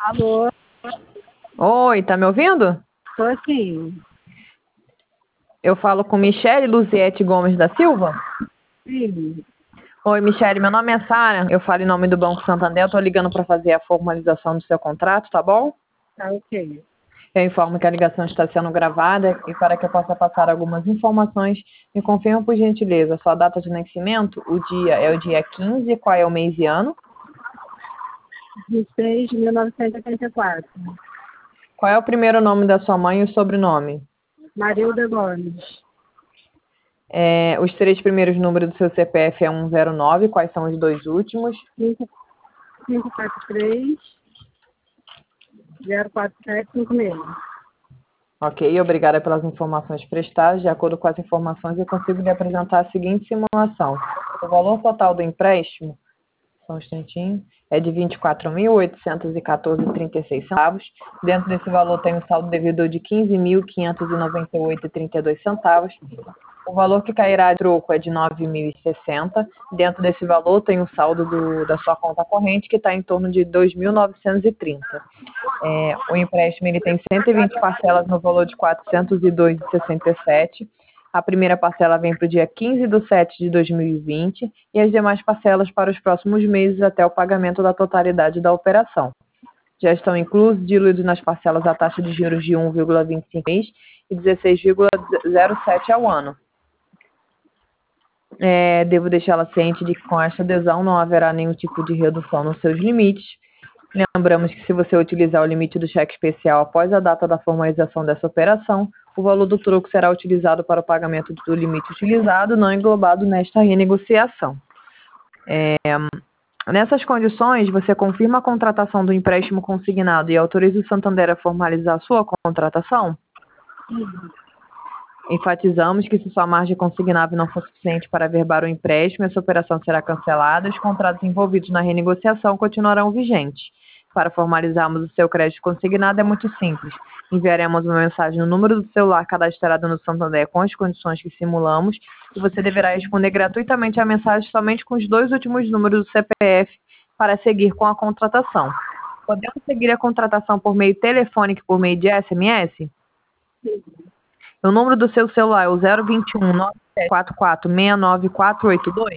Alô, Oi, tá me ouvindo? tô assim. Eu falo com Michele Luziette Gomes da Silva. Sim, Oi, Michele, meu nome é Sara. Eu falo em nome do Banco Santander. Eu tô ligando para fazer a formalização do seu contrato, tá bom? tá ok. Eu informo que a ligação está sendo gravada e para que eu possa passar algumas informações, me confirma por gentileza sua data de nascimento, o dia é o dia 15, qual é o mês e ano? 26 de 1984. Qual é o primeiro nome da sua mãe e o sobrenome? Marilda Gomes. Os três primeiros números do seu CPF é 109, quais são os dois últimos? 543 04756. Ok, obrigada pelas informações prestadas. De acordo com as informações, eu consigo lhe apresentar a seguinte simulação. O valor total do empréstimo, só um instantinho, é de R$ 24.814,36. Dentro desse valor tem o saldo devedor de R$ 15.598,32. O valor que cairá de troco é de 9.060. Dentro desse valor tem o saldo da sua conta corrente, que está em torno de 2.930. O empréstimo ele tem 120 parcelas no valor de R$ 402,67. A primeira parcela vem para o dia 15 de 7 de 2020 e as demais parcelas para os próximos meses até o pagamento da totalidade da operação. Já estão inclusos, diluídos nas parcelas, a taxa de juros de 1,25 mês e 16,07 ao ano. Devo deixá-la ciente de que com esta adesão não haverá nenhum tipo de redução nos seus limites. Lembramos que se você utilizar o limite do cheque especial após a data da formalização dessa operação, o valor do troco será utilizado para o pagamento do limite utilizado, não englobado nesta renegociação. Nessas condições, você confirma a contratação do empréstimo consignado e autoriza o Santander a formalizar a sua contratação? Enfatizamos que se sua margem consignável não for suficiente para averbar o empréstimo, essa operação será cancelada e os contratos envolvidos na renegociação continuarão vigentes. Para formalizarmos o seu crédito consignado é muito simples. Enviaremos uma mensagem no número do celular cadastrado no Santander com as condições que simulamos e você deverá responder gratuitamente a mensagem somente com os dois últimos números do CPF para seguir com a contratação. Podemos seguir a contratação por meio telefônico e por meio de SMS? O número do seu celular é o 021 9744 69482?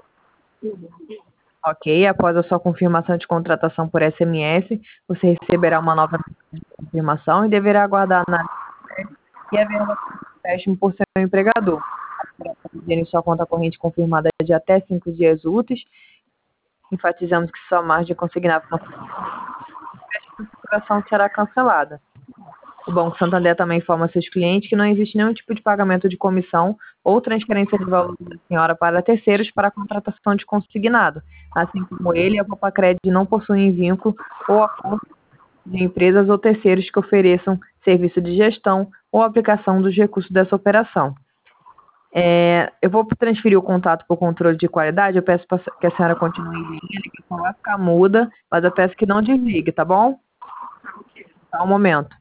Ok, após a sua confirmação de contratação por SMS, você receberá uma nova confirmação e deverá aguardar a análise e a verba do empréstimo por seu empregador. Em sua conta corrente confirmada de até 5 dias úteis, enfatizamos que sua margem consignável não a operação será cancelada. O Banco Santander também informa a seus clientes que não existe nenhum tipo de pagamento de comissão ou transferência de valor da senhora para terceiros para a contratação de consignado, assim como ele e a Copacred não possuem vínculo ou acordo de empresas ou terceiros que ofereçam serviço de gestão ou aplicação dos recursos dessa operação. Eu vou transferir o contato para o controle de qualidade. Eu peço que a senhora continue em linha, a ligação vai ficar muda, mas eu peço que não desligue, tá bom? Só um momento.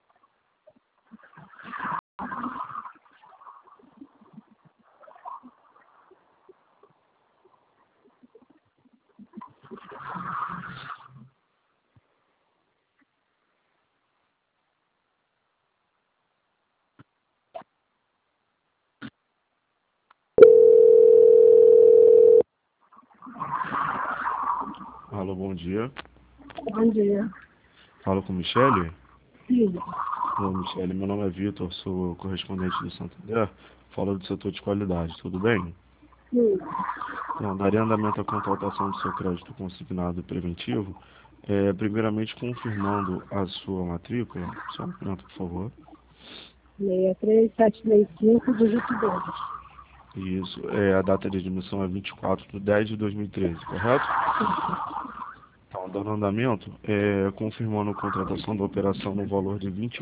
Alô, bom dia. Bom dia. Falo com Michele. Sim, Olá, Michele. Meu nome é Vitor, sou correspondente do Santander. Falo do setor de qualidade, tudo bem? sim. Então, daria andamento à contratação do seu crédito consignado preventivo. Primeiramente, confirmando a sua matrícula. Só um momento, por favor. 63765, dígito 2. Isso. A data de admissão é 24/10/2013, correto? Então, dando andamento, confirmando a contratação da operação no valor de R$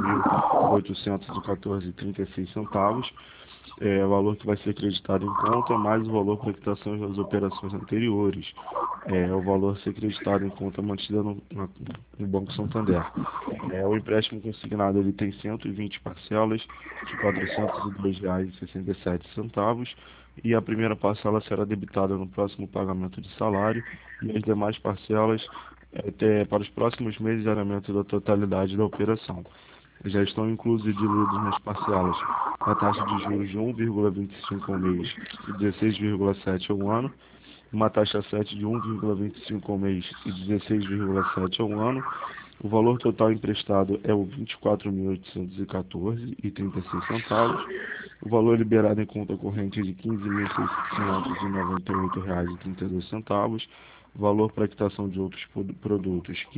24.814,36, valor que vai ser acreditado em conta, mais o valor para quitação das operações anteriores. O valor a ser acreditado em conta mantida no Banco Santander. O empréstimo consignado ele tem 120 parcelas de R$ 402,67 e a primeira parcela será debitada no próximo pagamento de salário e as demais parcelas para os próximos meses de aumento da totalidade da operação. Já estão inclusos e diluídos nas parcelas a taxa de juros de 1,25 ao mês e 16,7 ao ano, uma taxa 7 de 1,25 ao mês e 16,7 ao ano. O valor total emprestado é o R$ 24.814,36. O valor liberado em conta corrente é de R$ 15.698,32. Valor para quitação de outros produtos, R$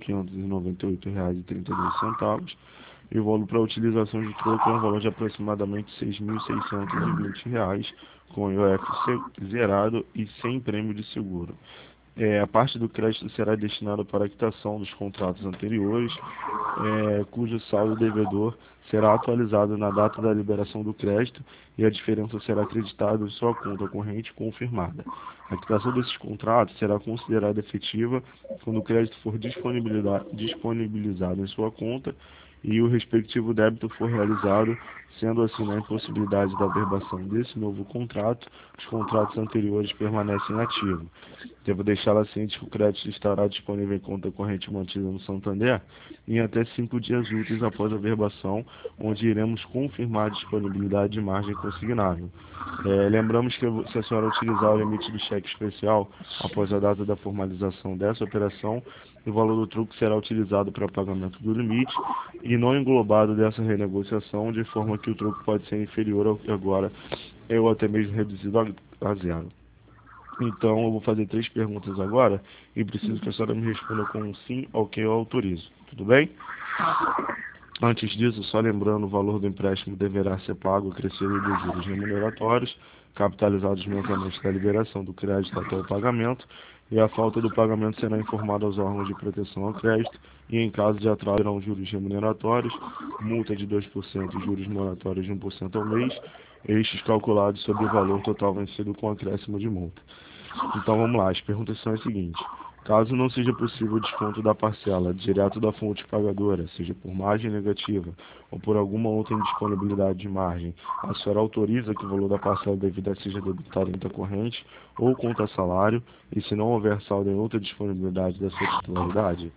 15.598,32. E o valor para utilização de troco é um valor de aproximadamente R$ 6.620, com IOF zerado e sem prêmio de seguro. A parte do crédito será destinada para a quitação dos contratos anteriores, cujo saldo devedor será atualizado na data da liberação do crédito e a diferença será acreditada em sua conta corrente confirmada. A quitação desses contratos será considerada efetiva quando o crédito for disponibilizado em sua conta e o respectivo débito for realizado, sendo assim na impossibilidade da averbação desse novo contrato, os contratos anteriores permanecem ativos. Devo deixá-la ciente que o crédito estará disponível em conta corrente mantida no Santander em até 5 dias úteis após a averbação, onde iremos confirmar a disponibilidade de margem consignável. Lembramos que se a senhora utilizar o limite do cheque especial após a data da formalização dessa operação, o valor do truque será utilizado para pagamento do limite e não englobado dessa renegociação, de forma que o truque pode ser inferior ao que agora ou até mesmo reduzido a zero. Então, eu vou fazer 3 perguntas agora e preciso que a senhora me responda com um sim, ok, eu autorizo. Tudo bem? Antes disso, só lembrando, o valor do empréstimo deverá ser pago acrescido dos juros remuneratórios, capitalizados mensalmente da liberação do crédito até o pagamento, e a falta do pagamento será informada aos órgãos de proteção ao crédito, e em caso de atraso serão juros remuneratórios, multa de 2% e juros moratórios de 1% ao mês, estes calculados sobre o valor total vencido com acréscimo de multa. Então vamos lá, as perguntas são as seguintes. Caso não seja possível o desconto da parcela direto da fonte pagadora, seja por margem negativa ou por alguma outra indisponibilidade de margem, a senhora autoriza que o valor da parcela devida seja debitado em conta corrente ou conta salário, e se não houver saldo em outra disponibilidade da sua titularidade?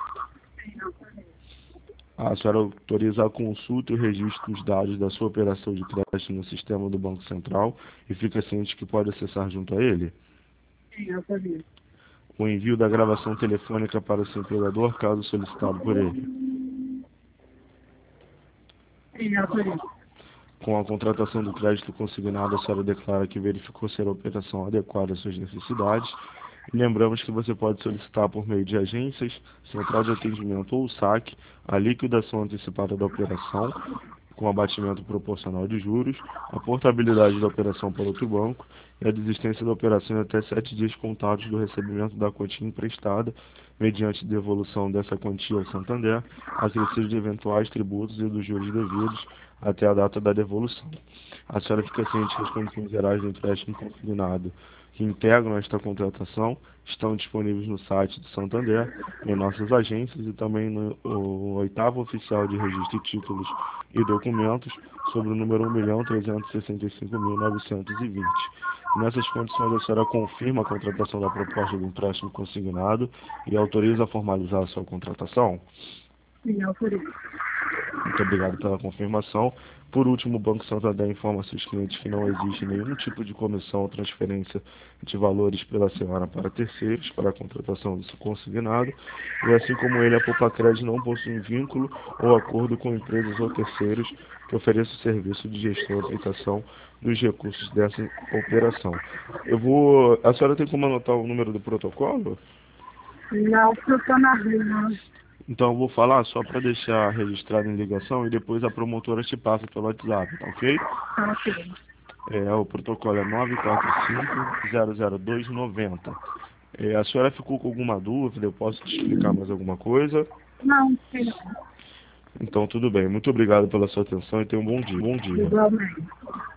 A senhora autoriza a consulta e o registro dos dados da sua operação de crédito no sistema do Banco Central e fica ciente que pode acessar junto a ele? Sim, autorizo. O envio da gravação telefônica para o seu empregador, caso solicitado por ele. Sim, autorizo. Com a contratação do crédito consignado, a senhora declara que verificou ser a operação adequada às suas necessidades. E lembramos que você pode solicitar por meio de agências, central de atendimento ou saque, a liquidação antecipada da operação, com abatimento proporcional de juros, a portabilidade da operação para outro banco e a desistência da operação em até 7 dias contados do recebimento da quantia emprestada, mediante devolução dessa quantia ao Santander, acrescido de eventuais tributos e dos juros devidos até a data da devolução. A senhora fica ciente que as condições gerais do empréstimo consignado que integram esta contratação estão disponíveis no site do Santander, em nossas agências e também no 8º Oficial de Registro de Títulos e Documentos, sobre o número 1.365.920. Nessas condições, a senhora confirma a contratação da proposta do empréstimo consignado e autoriza a formalizar a sua contratação? Sim, autorizo. Muito obrigado pela confirmação. Por último, o Banco Santander informa seus clientes que não existe nenhum tipo de comissão ou transferência de valores pela senhora para terceiros para a contratação do seu consignado, e assim como ele, a Poupa-Crédito não possui vínculo ou acordo com empresas ou terceiros que ofereçam serviço de gestão e aplicação dos recursos dessa operação. A senhora tem como anotar o número do protocolo? Não, porque eu estou na rua. Então eu vou falar só para deixar registrado em ligação e depois a promotora te passa pelo WhatsApp, tá ok? Tá ok. O protocolo é 945-00290. A senhora ficou com alguma dúvida? Eu posso te explicar mais alguma coisa? Não, sim. Então tudo bem. Muito obrigado pela sua atenção e tenha um bom dia. Bom dia. Igualmente.